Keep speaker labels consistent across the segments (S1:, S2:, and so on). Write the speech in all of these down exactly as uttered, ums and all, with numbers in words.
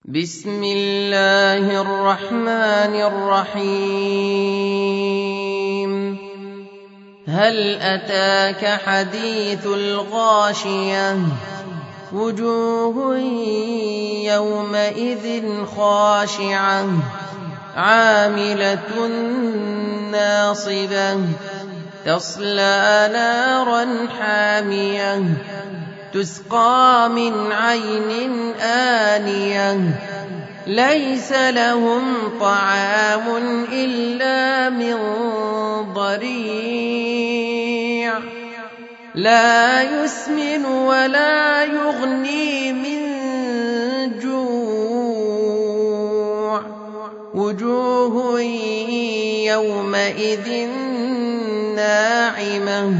S1: بسم الله الرحمن الرحيم هل أتاك حديث الغاشية وجوه يومئذ خاشعة عاملة ناصبة تصلى نارا حامية تسقى من عين آنية ليس لهم طعام إلا من ضريع لا يسمن ولا يغني من جوع وجوه يومئذ ناعمة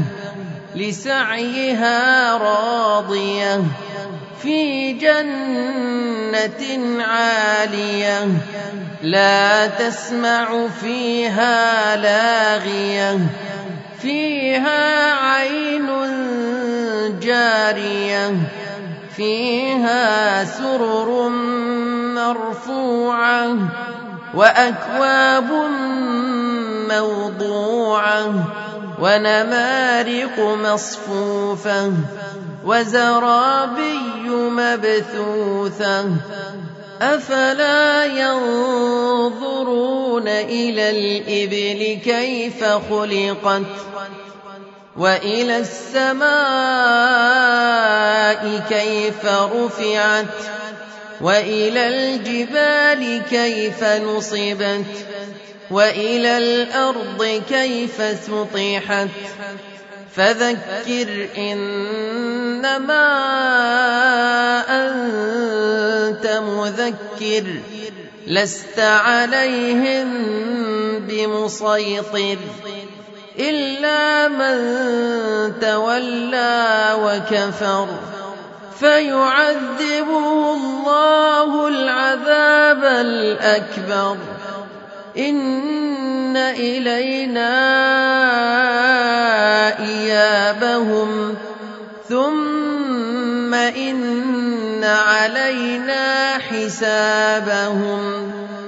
S1: لسعيها راضية في جنة عالية لا تسمع فيها لاغية فيها عين جارية فيها سرر مرفوعة وأكواب موضوعة ونمارق مصفوفة وزرابي مبثوثة أفلا ينظرون إلى الإبل كيف خلقت وإلى السماء كيف رفعت وإلى الجبال كيف نصبت وإلى الأرض كيف سطحت فذكر إنما أنت مذكر لست عليهم بمسيطر إلا من تولى وكفر فيعذبه الله العذاب الأكبر إن إلينا إيابهم ثم إن علينا حسابهم